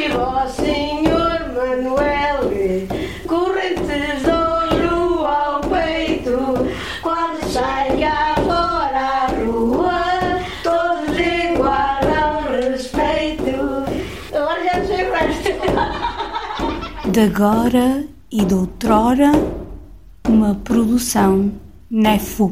viva o Senhor Manuel, correntes de ouro ao peito, quando sai agora à rua, todos igualam respeito. Agora já sei mais. De agora e de outrora, uma produção NEFUP.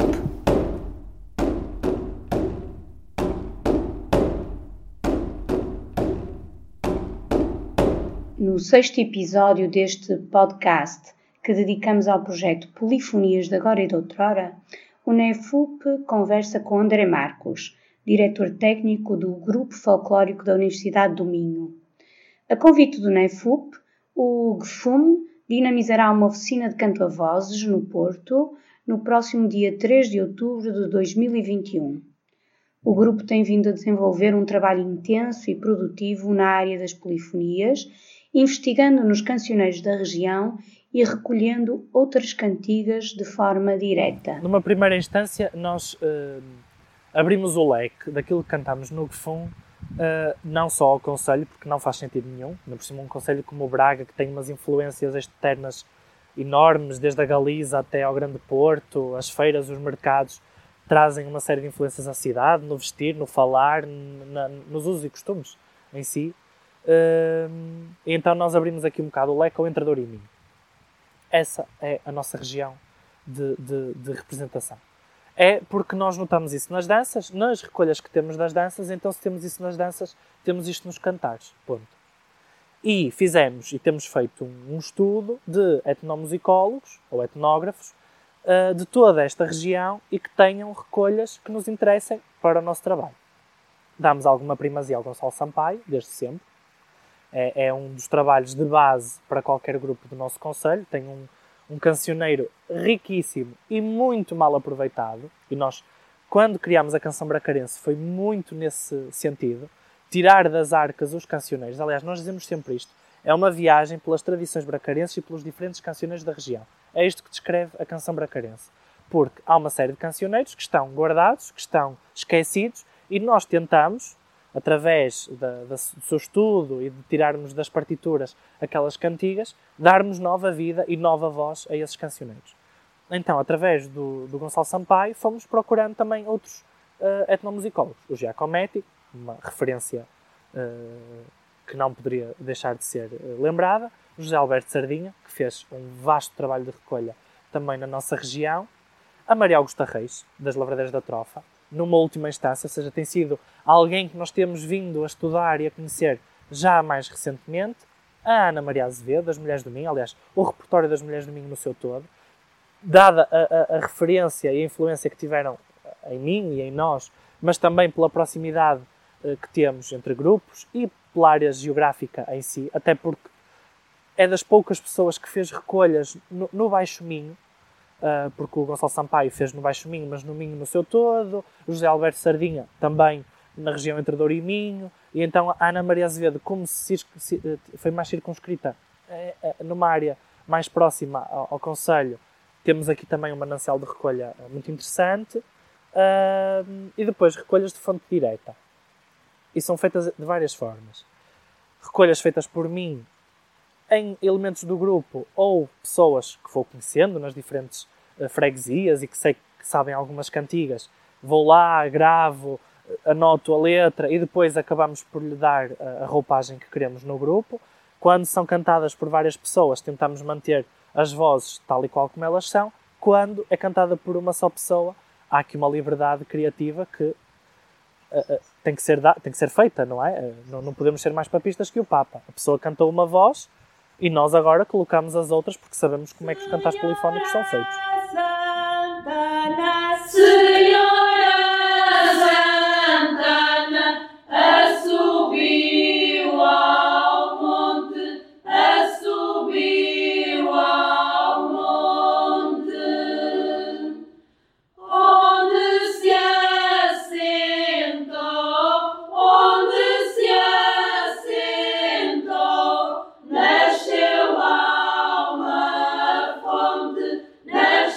No sexto episódio deste podcast, que dedicamos ao projeto Polifonias de Agora e de Outrora, o NEFUP conversa com André Marcos, diretor técnico do Grupo Folclórico da Universidade do Minho. A convite do NEFUP, o GFUM dinamizará uma oficina de canto a vozes no Porto no próximo dia 3 de outubro de 2021. O grupo tem vindo a desenvolver um trabalho intenso e produtivo na área das polifonias, investigando nos cancioneiros da região e recolhendo outras cantigas de forma direta. Numa primeira instância, nós abrimos o leque daquilo que cantamos no GFUM, não só ao concelho, porque não faz sentido nenhum, ainda por cima um concelho como o Braga, que tem umas influências externas enormes, desde a Galiza até ao Grande Porto, as feiras, os mercados, trazem uma série de influências à cidade, no vestir, no falar, nos usos e costumes em si. E então nós abrimos aqui um bocado o leque ao Entrador e Minho. Essa é a nossa região de representação. É porque nós notamos isso nas danças, nas recolhas que temos das danças, então se temos isso nas danças, temos isto nos cantares, ponto. E fizemos e temos feito um estudo de etnomusicólogos ou etnógrafos de toda esta região e que tenham recolhas que nos interessem para o nosso trabalho. Damos alguma primazia ao Gonçalo Sampaio, desde sempre. É um dos trabalhos de base para qualquer grupo do nosso concelho. Tem um cancioneiro riquíssimo e muito mal aproveitado. E nós, quando criámos a canção bracarense, foi muito nesse sentido. Tirar das arcas os cancioneiros. Aliás, nós dizemos sempre isto. É uma viagem pelas tradições bracarenses e pelos diferentes cancioneiros da região. É isto que descreve a canção bracarense. Porque há uma série de cancioneiros que estão guardados, que estão esquecidos, e nós tentamos, através do seu estudo e de tirarmos das partituras aquelas cantigas, darmos nova vida e nova voz a esses cancioneiros. Então, através do Gonçalo Sampaio, fomos procurando também outros etnomusicólogos. O Giacometti, uma referência que não poderia deixar de ser lembrada. O José Alberto Sardinha, que fez um vasto trabalho de recolha também na nossa região. A Maria Augusta Reis, das Lavradeiras da Trofa, numa última instância, ou seja, tem sido alguém que nós temos vindo a estudar e a conhecer já mais recentemente. A Ana Maria Azevedo, das Mulheres do Minho, aliás, o repertório das Mulheres do Minho no seu todo, dada a referência e a influência que tiveram em mim e em nós, mas também pela proximidade que temos entre grupos e pela área geográfica em si, até porque é das poucas pessoas que fez recolhas no Baixo Minho, porque o Gonçalo Sampaio fez no Baixo Minho, mas no Minho no seu todo, o José Alberto Sardinha também na região entre Douro e Minho, e então a Ana Maria Azevedo, como foi mais circunscrita numa área mais próxima ao concelho, temos aqui também um manancial de recolha muito interessante, e depois recolhas de fonte direta. E são feitas de várias formas. Recolhas feitas por mim em elementos do grupo ou pessoas que vou conhecendo nas diferentes freguesias e que sei que sabem algumas cantigas. Vou lá, gravo, anoto a letra e depois acabamos por lhe dar a roupagem que queremos no grupo. Quando são cantadas por várias pessoas, tentamos manter as vozes tal e qual como elas são. Quando é cantada por uma só pessoa, há aqui uma liberdade criativa que tem que ser feita, não é? Não podemos ser mais papistas que o Papa. A pessoa cantou uma voz e nós agora colocamos as outras porque sabemos como é que os cantares polifónicos são feitos. Nasceu alma, fonte, nasceu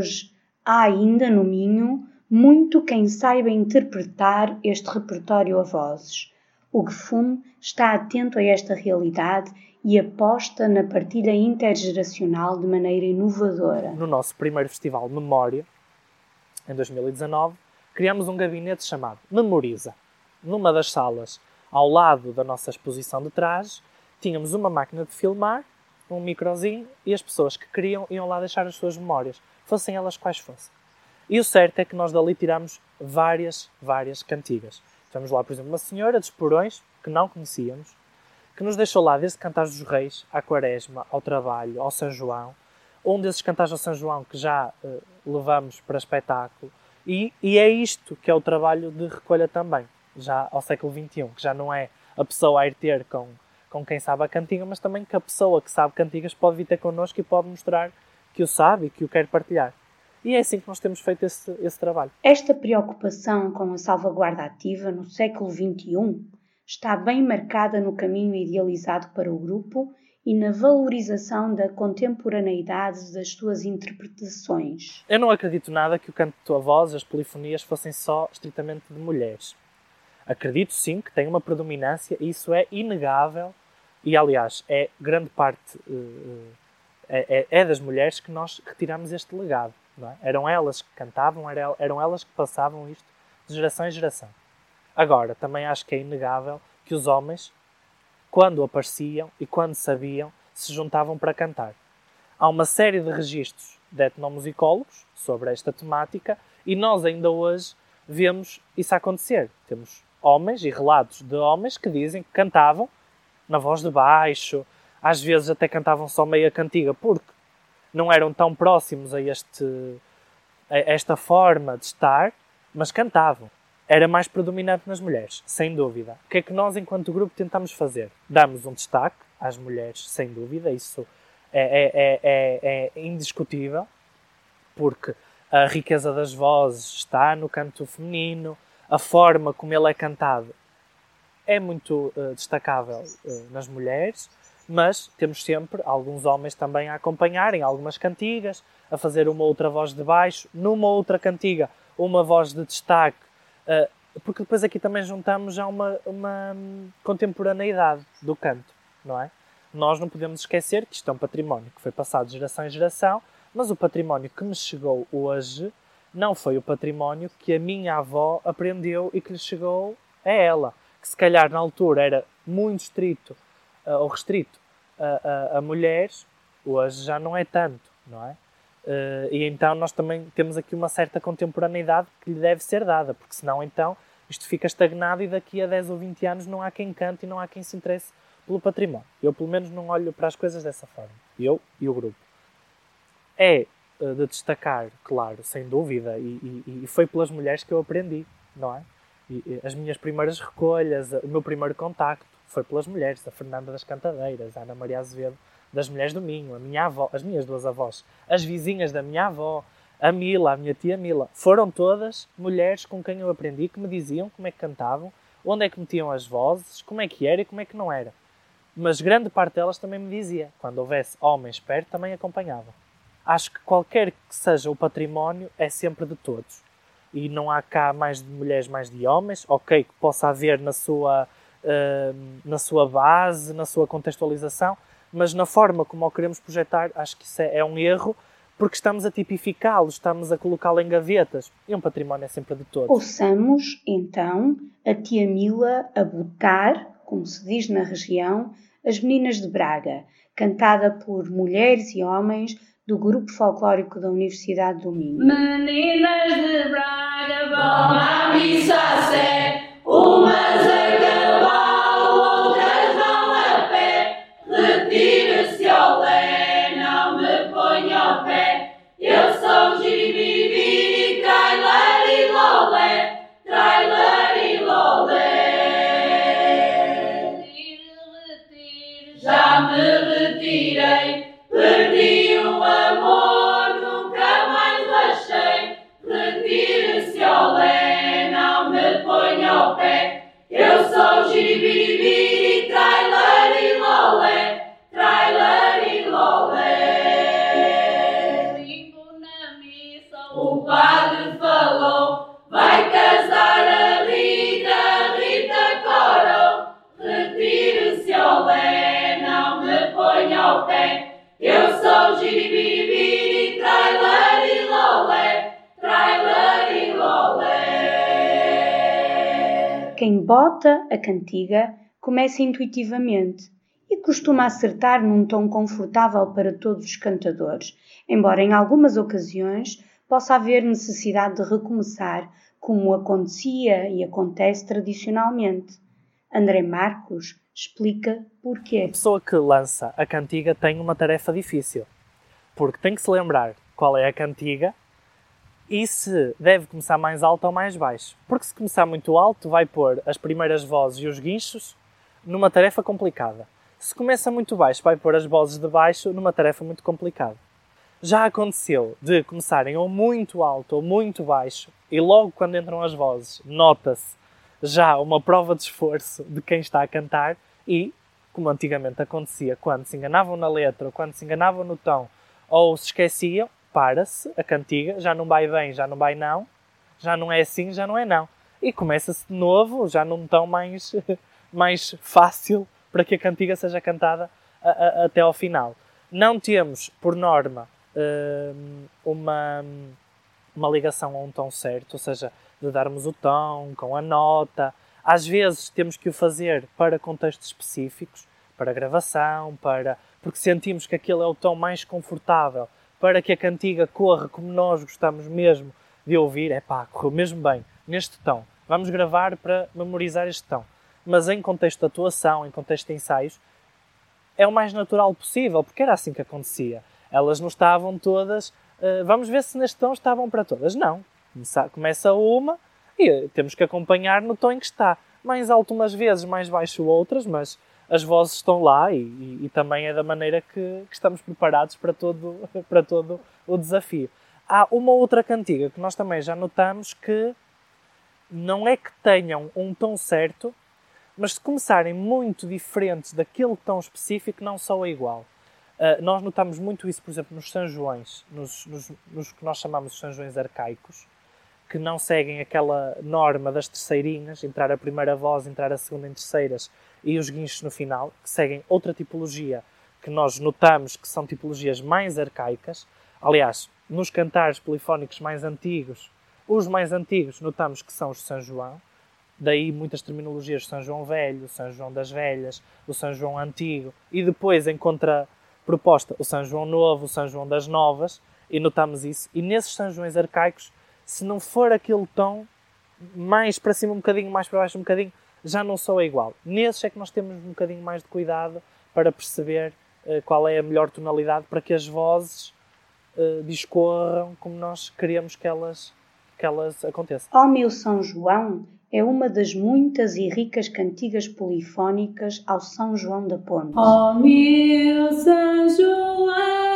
hoje há ainda, no Minho, muito quem saiba interpretar este repertório a vozes. O GFUM está atento a esta realidade e aposta na partilha intergeracional de maneira inovadora. No nosso primeiro festival Memória, em 2019, criamos um gabinete chamado Memoriza. Numa das salas, ao lado da nossa exposição de trajes, tínhamos uma máquina de filmar, um microzinho, e as pessoas que queriam iam lá deixar as suas memórias, fossem elas quais fossem. E o certo é que nós dali tiramos várias cantigas. Tivemos lá, por exemplo, uma senhora de Esporões, que não conhecíamos, que nos deixou lá desde Cantares dos Reis, à Quaresma, ao Trabalho, ao São João, um desses cantares ao São João que já levamos para espetáculo. E é isto que é o trabalho de recolha também, já ao século XXI, que já não é a pessoa a ir ter com quem sabe a cantiga, mas também que a pessoa que sabe cantigas pode vir ter connosco e pode mostrar que o sabe e que o quer partilhar. E é assim que nós temos feito esse trabalho. Esta preocupação com a salvaguarda ativa no século XXI está bem marcada no caminho idealizado para o grupo e na valorização da contemporaneidade das suas interpretações. Eu não acredito nada que o canto a voz, as polifonias, fossem só estritamente de mulheres. Acredito sim que tem uma predominância e isso é inegável e, aliás, é grande parte é das mulheres que nós retiramos este legado. Não é? Eram elas que cantavam, eram elas que passavam isto de geração em geração. Agora, também acho que é inegável que os homens, quando apareciam e quando sabiam, se juntavam para cantar. Há uma série de registros de etnomusicólogos sobre esta temática e nós ainda hoje vemos isso acontecer. Temos homens e relatos de homens que dizem que cantavam na voz de baixo, às vezes até cantavam só meia cantiga, porque não eram tão próximos a esta forma de estar, mas cantavam. Era mais predominante nas mulheres, sem dúvida. O que é que nós, enquanto grupo, tentamos fazer? Damos um destaque às mulheres, sem dúvida, isso é indiscutível, porque a riqueza das vozes está no canto feminino, a forma como ele é cantado é muito destacável nas mulheres, mas temos sempre alguns homens também a acompanharem algumas cantigas, a fazer uma outra voz de baixo, numa outra cantiga uma voz de destaque, porque depois aqui também juntamos já uma contemporaneidade do canto, não é? Nós não podemos esquecer que isto é um património que foi passado de geração em geração, mas o património que me chegou hoje não foi o património que a minha avó aprendeu e que lhe chegou a ela, que se calhar na altura era muito estrito ou restrito a mulheres, hoje já não é tanto, não é? E então nós também temos aqui uma certa contemporaneidade que lhe deve ser dada, porque senão então isto fica estagnado e daqui a 10 ou 20 anos não há quem cante e não há quem se interesse pelo património. Eu pelo menos não olho para as coisas dessa forma, eu e o grupo. É de destacar, claro, sem dúvida, e foi pelas mulheres que eu aprendi, não é? E as minhas primeiras recolhas, o meu primeiro contacto foi pelas mulheres, a Fernanda das Cantadeiras, a Ana Maria Azevedo das Mulheres do Minho, a minha avó, as minhas duas avós, as vizinhas da minha avó, a Mila, a minha tia Mila, foram todas mulheres com quem eu aprendi, que me diziam como é que cantavam, onde é que metiam as vozes, como é que era e como é que não era. Mas grande parte delas também me dizia, quando houvesse homens perto, também acompanhavam. Acho que qualquer que seja o património é sempre de todos. E não há cá mais de mulheres, mais de homens, ok, que possa haver na sua base, na sua contextualização, mas na forma como o queremos projetar, acho que isso é um erro, porque estamos a tipificá-lo, estamos a colocá-lo em gavetas. E um património é sempre de todos. Ouçamos, então, a tia Mila a botar, como se diz na região, As Meninas de Braga, cantada por mulheres e homens do Grupo Folclórico da Universidade do Minho. Meninas de Braga vão à missa a sé, umas a cavalo, outras vão a pé. Retira-se ao lé, não me ponha ao pé. Eu sou giribiri, trailer e lolé, trailer e lolé. Retire, já me retirei, perdi o amor, nunca mais o achei. Retire-se ao lé, não Quem bota a cantiga começa intuitivamente e costuma acertar num tom confortável para todos os cantadores, embora em algumas ocasiões possa haver necessidade de recomeçar, como acontecia e acontece tradicionalmente. André Marcos explica porquê. A pessoa que lança a cantiga tem uma tarefa difícil, porque tem que se lembrar qual é a cantiga e se deve começar mais alto ou mais baixo. Porque se começar muito alto, vai pôr as primeiras vozes e os guinchos numa tarefa complicada. Se começa muito baixo, vai pôr as vozes de baixo numa tarefa muito complicada. Já aconteceu de começarem ou muito alto ou muito baixo e logo quando entram as vozes nota-se já uma prova de esforço de quem está a cantar e, como antigamente acontecia, quando se enganavam na letra ou quando se enganavam no tom ou se esqueciam, para-se a cantiga, já não vai bem, já não vai não, já não é assim, já não é não. E começa-se de novo, já num tom mais fácil para que a cantiga seja cantada até ao final. Não temos, por norma, uma ligação a um tom certo, ou seja, de darmos o tom com a nota. Às vezes temos que o fazer para contextos específicos, para gravação, porque sentimos que aquele é o tom mais confortável para que a cantiga corra como nós gostamos mesmo de ouvir. Correu mesmo bem neste tom. Vamos gravar para memorizar este tom. Mas em contexto de atuação, em contexto de ensaios, é o mais natural possível, porque era assim que acontecia. Elas não estavam todas... vamos ver se neste tom está bom para todas. Não. Começa uma e temos que acompanhar no tom em que está. Mais alto umas vezes, mais baixo outras, mas as vozes estão lá e também é da maneira que estamos preparados para todo o desafio. Há uma outra cantiga que nós também já notamos que não é que tenham um tom certo, mas se começarem muito diferentes daquele tom específico, não soa igual. Nós notamos muito isso, por exemplo, nos São Joões, nos que nós chamamos de São Joões arcaicos, que não seguem aquela norma das terceirinhas, entrar a primeira voz, entrar a segunda em terceiras e os guinchos no final, que seguem outra tipologia que nós notamos que são tipologias mais arcaicas. Aliás, nos cantares polifónicos mais antigos, os mais antigos notamos que são os de São João, daí muitas terminologias, o São João Velho, o São João das Velhas, o São João Antigo, e depois em contraproposta o São João Novo, o São João das Novas, e notamos isso. E nesses São Joões arcaicos, se não for aquele tom, mais para cima um bocadinho, mais para baixo um bocadinho, já não soa igual. Nesses é que nós temos um bocadinho mais de cuidado para perceber qual é a melhor tonalidade para que as vozes discorram como nós queremos que elas aconteçam. Ó meu São João é uma das muitas e ricas cantigas polifónicas ao São João da Ponte. Ó meu São João,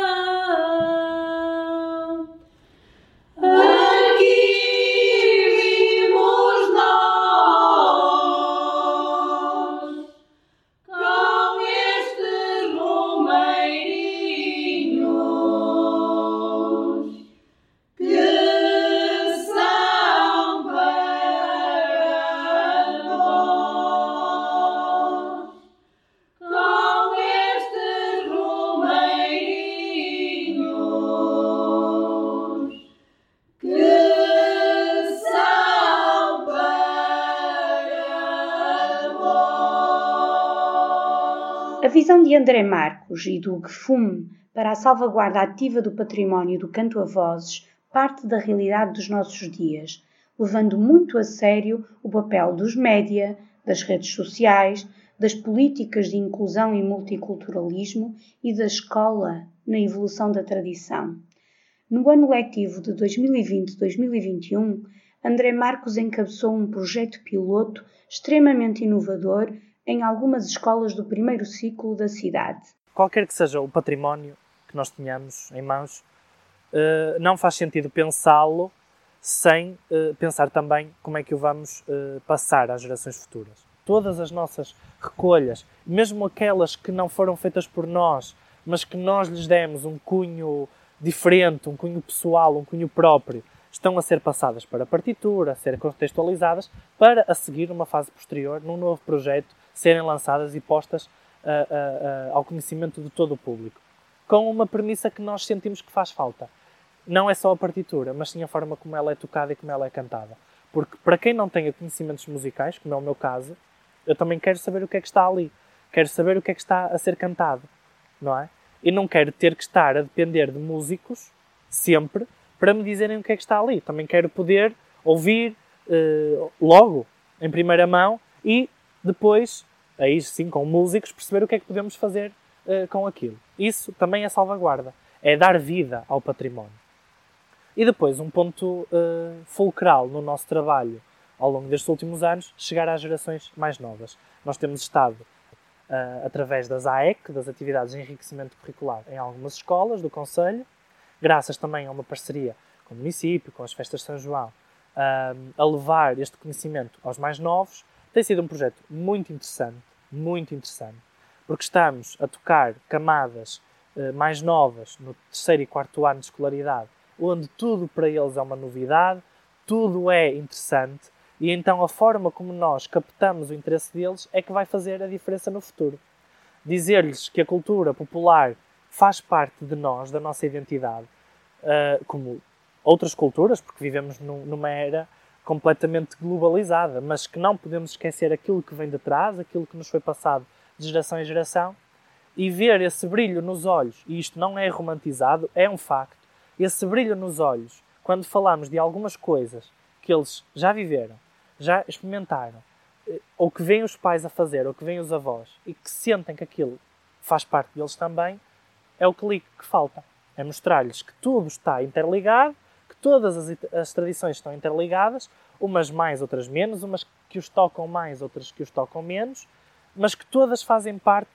A visão de André Marcos e do GFUM para a salvaguarda ativa do património do canto a vozes parte da realidade dos nossos dias, levando muito a sério o papel dos média, das redes sociais, das políticas de inclusão e multiculturalismo e da escola na evolução da tradição. No ano letivo de 2020-2021, André Marcos encabeçou um projeto piloto extremamente inovador em algumas escolas do primeiro ciclo da cidade. Qualquer que seja o património que nós tenhamos em mãos, não faz sentido pensá-lo sem pensar também como é que o vamos passar às gerações futuras. Todas as nossas recolhas, mesmo aquelas que não foram feitas por nós, mas que nós lhes demos um cunho diferente, um cunho pessoal, um cunho próprio, estão a ser passadas para a partitura, a ser contextualizadas, para a seguir, numa fase posterior, num novo projeto, serem lançadas e postas ao conhecimento de todo o público. Com uma premissa que nós sentimos que faz falta. Não é só a partitura, mas sim a forma como ela é tocada e como ela é cantada. Porque para quem não tenha conhecimentos musicais, como é o meu caso, eu também quero saber o que é que está ali. Quero saber o que é que está a ser cantado, não é? E não quero ter que estar a depender de músicos, sempre, para me dizerem o que é que está ali. Também quero poder ouvir logo, em primeira mão, e depois, aí sim, com músicos, perceber o que é que podemos fazer com aquilo. Isso também é salvaguarda. É dar vida ao património. E depois, um ponto fulcral no nosso trabalho ao longo destes últimos anos, chegar às gerações mais novas. Nós temos estado, através das AEC, das Atividades de Enriquecimento Curricular, em algumas escolas do concelho, graças também a uma parceria com o município, com as festas de São João, a levar este conhecimento aos mais novos. Tem sido um projeto muito interessante, porque estamos a tocar camadas mais novas, no 3º e 4º ano de escolaridade, onde tudo para eles é uma novidade, tudo é interessante, e então a forma como nós captamos o interesse deles é que vai fazer a diferença no futuro. Dizer-lhes que a cultura popular faz parte de nós, da nossa identidade, como outras culturas, porque vivemos numa era completamente globalizada, mas que não podemos esquecer aquilo que vem de trás, aquilo que nos foi passado de geração em geração, e ver esse brilho nos olhos, e isto não é romantizado, é um facto, esse brilho nos olhos, quando falamos de algumas coisas que eles já viveram, já experimentaram, ou que veem os pais a fazer, ou que veem os avós, e que sentem que aquilo faz parte deles também, é o clique que falta. É mostrar-lhes que tudo está interligado, que todas as tradições estão interligadas, umas mais, outras menos, umas que os tocam mais, outras que os tocam menos, mas que todas fazem parte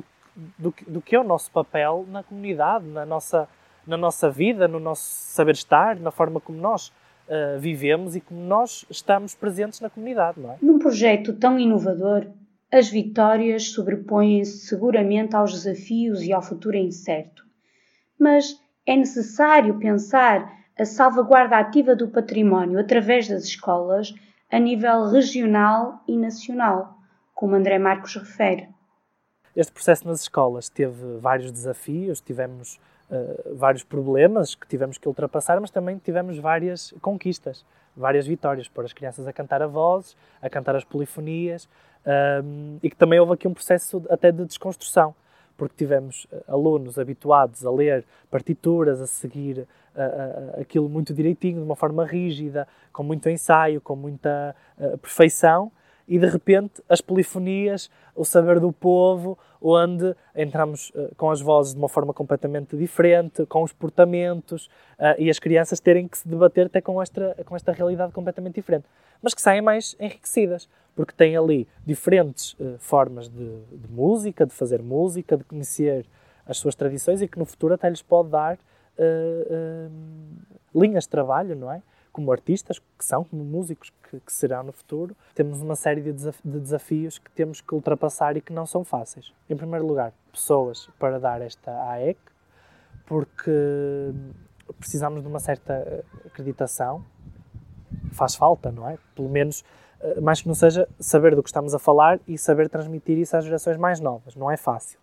do que é o nosso papel na comunidade, na nossa vida, no nosso saber estar, na forma como nós vivemos e como nós estamos presentes na comunidade, não é? Num projeto tão inovador, as vitórias sobrepõem-se seguramente aos desafios e ao futuro incerto. Mas é necessário pensar a salvaguarda ativa do património através das escolas a nível regional e nacional, como André Marcos refere. Este processo nas escolas teve vários desafios, tivemos vários problemas que tivemos que ultrapassar, mas também tivemos várias conquistas, várias vitórias, pôr as crianças a cantar a vozes, a cantar as polifonias, e que também houve aqui um processo até de desconstrução, porque tivemos alunos habituados a ler partituras, a seguir aquilo muito direitinho, de uma forma rígida, com muito ensaio, com muita perfeição, e de repente as polifonias, o saber do povo, onde entramos com as vozes de uma forma completamente diferente, com os portamentos, e as crianças terem que se debater até com esta realidade completamente diferente, mas que saem mais enriquecidas, porque têm ali diferentes formas de música, de fazer música, de conhecer as suas tradições, e que no futuro até lhes pode dar linhas de trabalho, não é? Como artistas que são, como músicos que serão no futuro. Temos uma série de desafios que temos que ultrapassar e que não são fáceis. Em primeiro lugar, pessoas para dar esta AEC, porque precisamos de uma certa acreditação. Faz falta, não é? Pelo menos, mais que não seja, saber do que estamos a falar e saber transmitir isso às gerações mais novas. Não é fácil.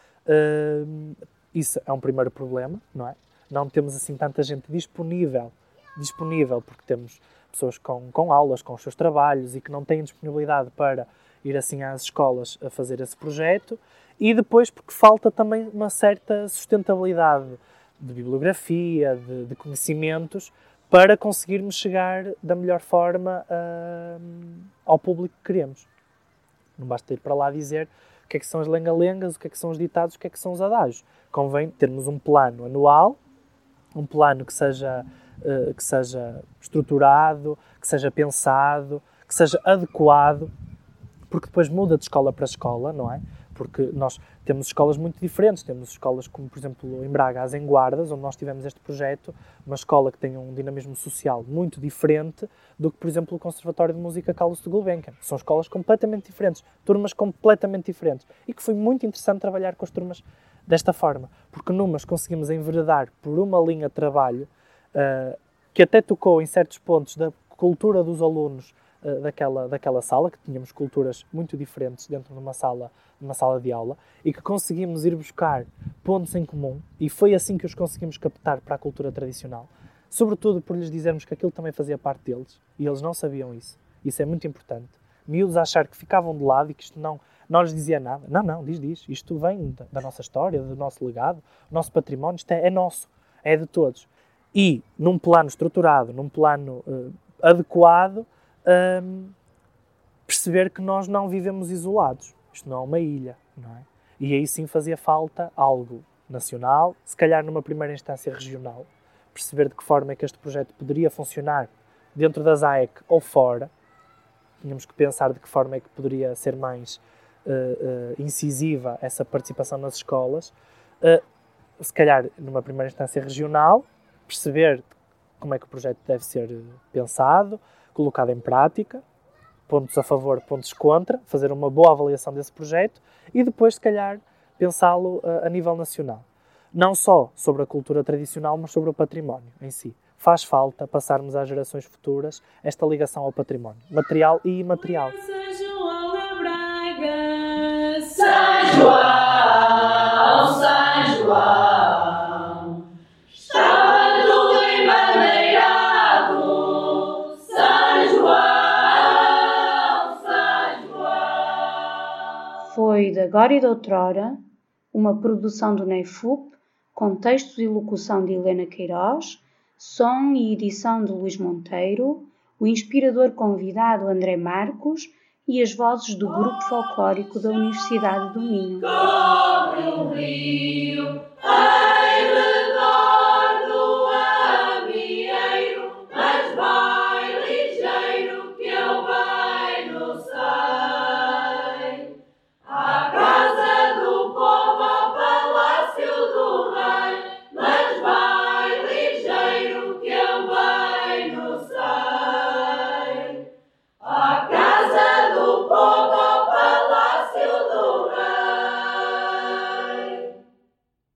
Isso é um primeiro problema, não é? Não temos assim tanta gente disponível, porque temos pessoas com aulas, com os seus trabalhos, e que não têm disponibilidade para ir assim às escolas a fazer esse projeto, e depois porque falta também uma certa sustentabilidade de bibliografia, de conhecimentos, para conseguirmos chegar da melhor forma ao público que queremos. Não basta ir para lá dizer o que é que são as lenga-lengas, o que é que são os ditados, o que é que são os adágios. Convém termos um plano anual, um plano que seja estruturado, que seja pensado, que seja adequado, porque depois muda de escola para escola, não é? Porque nós temos escolas muito diferentes, temos escolas como, por exemplo, em Braga, as Enguardas, onde nós tivemos este projeto, uma escola que tem um dinamismo social muito diferente do que, por exemplo, o Conservatório de Música Carlos de Gulbenkian. São escolas completamente diferentes, turmas completamente diferentes, e que foi muito interessante trabalhar com as turmas desta forma, porque numas conseguimos enveredar por uma linha de trabalho que até tocou em certos pontos da cultura dos alunos daquela sala, que tínhamos culturas muito diferentes dentro de uma sala de aula, e que conseguimos ir buscar pontos em comum, e foi assim que os conseguimos captar para a cultura tradicional. sobretudo por lhes dizermos que aquilo também fazia parte deles, e eles não sabiam isso. Isso é muito importante. Miúdos a achar que ficavam de lado e que isto não lhes dizia nada. Não, diz. Isto vem da nossa história, do nosso legado, do nosso património, isto é nosso, é de todos. E, num plano estruturado, num plano adequado, perceber que nós não vivemos isolados. Isto não é uma ilha, não é? E aí sim fazia falta algo nacional, se calhar numa primeira instância regional, perceber de que forma é que este projeto poderia funcionar dentro das AEC ou fora. Tínhamos que pensar de que forma é que poderia ser mais incisiva essa participação nas escolas. Se calhar numa primeira instância regional, perceber como é que o projeto deve ser pensado, colocado em prática, pontos a favor, pontos contra, fazer uma boa avaliação desse projeto e depois, se calhar, pensá-lo a nível nacional. Não só sobre a cultura tradicional, mas sobre o património em si. Faz falta passarmos às gerações futuras esta ligação ao património, material e imaterial. São João da Braga, São João, São João, estava tudo embandeirado, São João, São João. Foi de agora e de outrora, uma produção do NEFUP, com textos e locução de Helena Queiroz, som e edição de Luís Monteiro, o inspirador convidado André Marcos e as vozes do Grupo Folclórico da Universidade do Minho. Corre o rio,